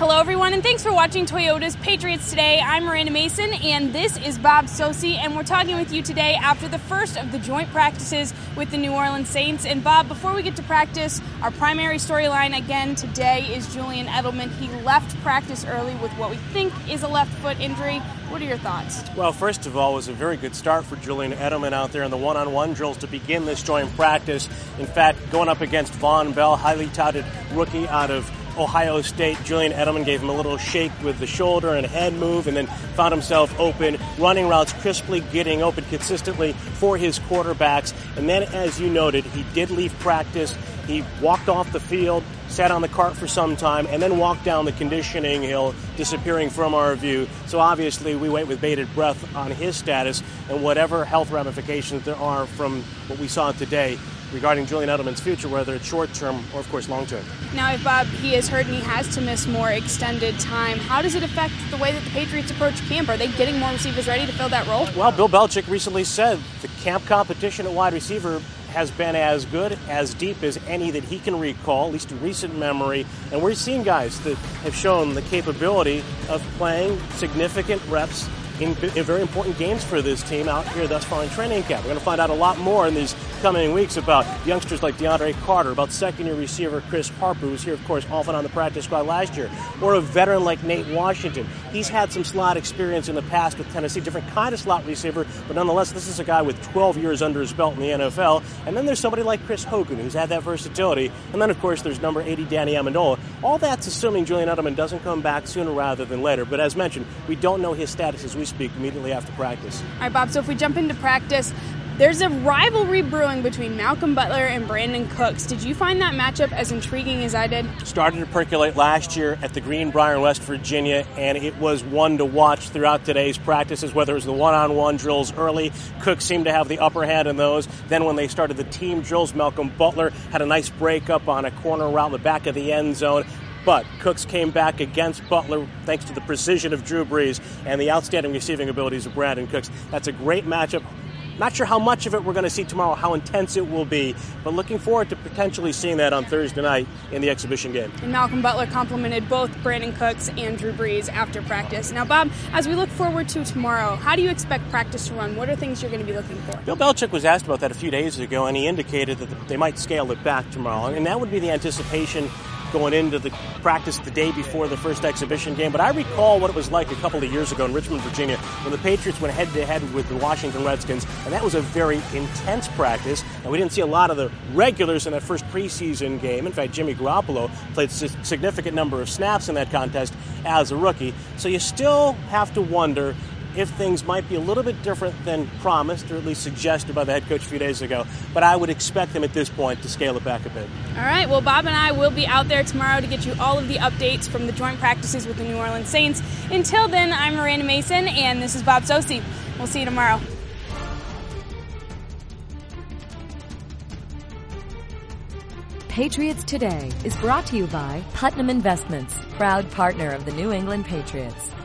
Hello, everyone, and thanks for watching Toyota's Patriots Today. I'm Miranda Mason, and this is Bob Socci, and we're talking with you today after the first of the joint practices with the New Orleans Saints. And Bob, before we get to practice, our primary storyline again today is Julian Edelman. He left practice early with what we think is a left foot injury. What are your thoughts? Well, first of all, it was a very good start for Julian Edelman out there in the one-on-one drills to begin this joint practice. In fact, going up against Vonn Bell, highly touted rookie out of Ohio State, Julian Edelman gave him a little shake with the shoulder and head move and then found himself open, running routes crisply, getting open consistently for his quarterbacks. And then, as you noted, he did leave practice. He walked off the field, sat on the cart for some time, and then walked down the conditioning hill, disappearing from our view. So obviously we wait with bated breath on his status and whatever health ramifications there are from what we saw today regarding Julian Edelman's future, whether it's short-term or, of course, long-term. Now, if Bob, he is hurt and he has to miss more extended time, how does it affect the way that the Patriots approach camp? Are they getting more receivers ready to fill that role? Well, Bill Belichick recently said the camp competition at wide receiver has been as good, as deep as any that he can recall, at least in recent memory. And we're seeing guys that have shown the capability of playing significant reps in very important games for this team out here thus far in training camp. We're going to find out a lot more in these coming weeks about youngsters like DeAndre Carter, about second-year receiver Chris Harper, who was here, of course, often on the practice squad last year, or a veteran like Nate Washington. He's had some slot experience in the past with Tennessee, different kind of slot receiver, but nonetheless, this is a guy with 12 years under his belt in the NFL. And then there's somebody like Chris Hogan, who's had that versatility. And then, of course, there's number 80, Danny Amendola. All that's assuming Julian Edelman doesn't come back sooner rather than later. But as mentioned, we don't know his status as we speak immediately after practice. All right, Bob, so if we jump into practice, there's a rivalry brewing between Malcolm Butler and Brandon Cooks. Did you find that matchup as intriguing as I did? Started to percolate last year at the Greenbrier in West Virginia, and it was one to watch throughout today's practices, whether it was the one-on-one drills early. Cooks seemed to have the upper hand in those. Then when they started the team drills, Malcolm Butler had a nice breakup on a corner route in the back of the end zone. But Cooks came back against Butler thanks to the precision of Drew Brees and the outstanding receiving abilities of Brandon Cooks. That's a great matchup. Not sure how much of it we're going to see tomorrow, how intense it will be, but looking forward to potentially seeing that on Thursday night in the exhibition game. And Malcolm Butler complimented both Brandon Cooks and Drew Brees after practice. Now, Bob, as we look forward to tomorrow, how do you expect practice to run? What are things you're going to be looking for? Bill Belichick was asked about that a few days ago, and he indicated that they might scale it back tomorrow, and that would be the anticipation going into the practice the day before the first exhibition game. But I recall what it was like a couple of years ago in Richmond, Virginia, when the Patriots went head-to-head with the Washington Redskins, and that was a very intense practice. And we didn't see a lot of the regulars in that first preseason game. In fact, Jimmy Garoppolo played a significant number of snaps in that contest as a rookie. So you still have to wonder if things might be a little bit different than promised, or at least suggested by the head coach a few days ago. But I would expect them at this point to scale it back a bit. All right, well, Bob and I will be out there tomorrow to get you all of the updates from the joint practices with the New Orleans Saints. Until then, I'm Miranda Mason, and this is Bob Socci. We'll see you tomorrow. Patriots Today is brought to you by Putnam Investments, proud partner of the New England Patriots.